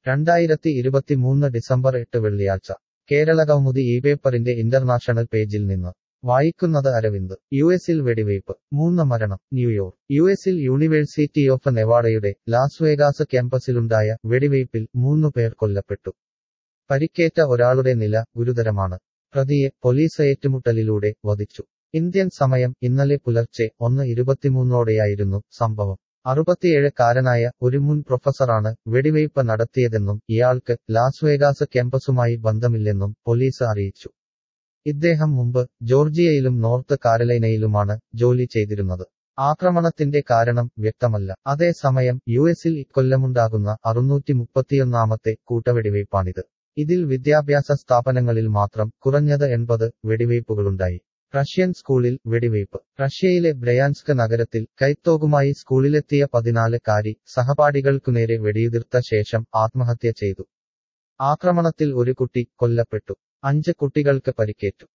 2023 December 8 വെള്ളിയാഴ്ച കേരളകൗമുദി പേപ്പറിന്റെ international പേജിൽ നിന്ന് വായിക്കുന്നത് അരവിന്ദ്. യുഎസിൽ വെടിവയ്പ്, 3 മരണം. ന്യൂയോർക്ക്. യുഎസിൽ യൂണിവേഴ്സിറ്റി ഓഫ് നെവാഡയുടെ ലാസ് വേഗാസ് ക്യാമ്പസിലുണ്ടായ വെടിവയ്പിൽ 3 പേർ കൊല്ലപ്പെട്ടു. പരിക്കേറ്റ ഒരാളുടെ നില ഗുരുതരമാണ്. പ്രതിയെ പോലീസ് ഏറ്റുമുട്ടലിലൂടെ വധിച്ചു. ഇന്ത്യൻ സമയം ഇന്നലെ പുലർച്ചെ 1:23 സംഭവം. 67-കാരനായ ഒരു മുൻ പ്രൊഫസറാണ് വെടിവയ്പ് നടത്തിയതെന്നും ഇയാൾക്ക് ലാസ് വേഗാസ് ക്യാമ്പസുമായി ബന്ധമില്ലെന്നും പോലീസ് അറിയിച്ചു. ഇദ്ദേഹം മുമ്പ് ജോർജിയയിലും നോർത്ത് കാരലൈനയിലുമാണ് ജോലി ചെയ്തിരുന്നത്. ആക്രമണത്തിന്റെ കാരണം വ്യക്തമല്ല. അതേസമയം യുഎസിൽ ഇക്കൊല്ലമുണ്ടാകുന്ന 631ാമത്തെ കൂട്ടവെടിവയ്പാണിത്. ഇതിൽ വിദ്യാഭ്യാസ സ്ഥാപനങ്ങളിൽ മാത്രം കുറഞ്ഞത് 80 വെടിവയ്പുകളുണ്ടായി. റഷ്യൻ സ്കൂളിൽ വെടിവയ്പ്. റഷ്യയിലെ ബ്രയാൻസ്ക് നഗരത്തിൽ കൈത്തോക്കുമായി സ്കൂളിലെത്തിയ 14-കാരി സഹപാഠികൾക്കുനേരെ വെടിയുതിർത്ത ശേഷം ആത്മഹത്യ ചെയ്തു. ആക്രമണത്തിൽ ഒരു കുട്ടി കൊല്ലപ്പെട്ടു. 5 കുട്ടികൾക്ക് പരിക്കേറ്റു.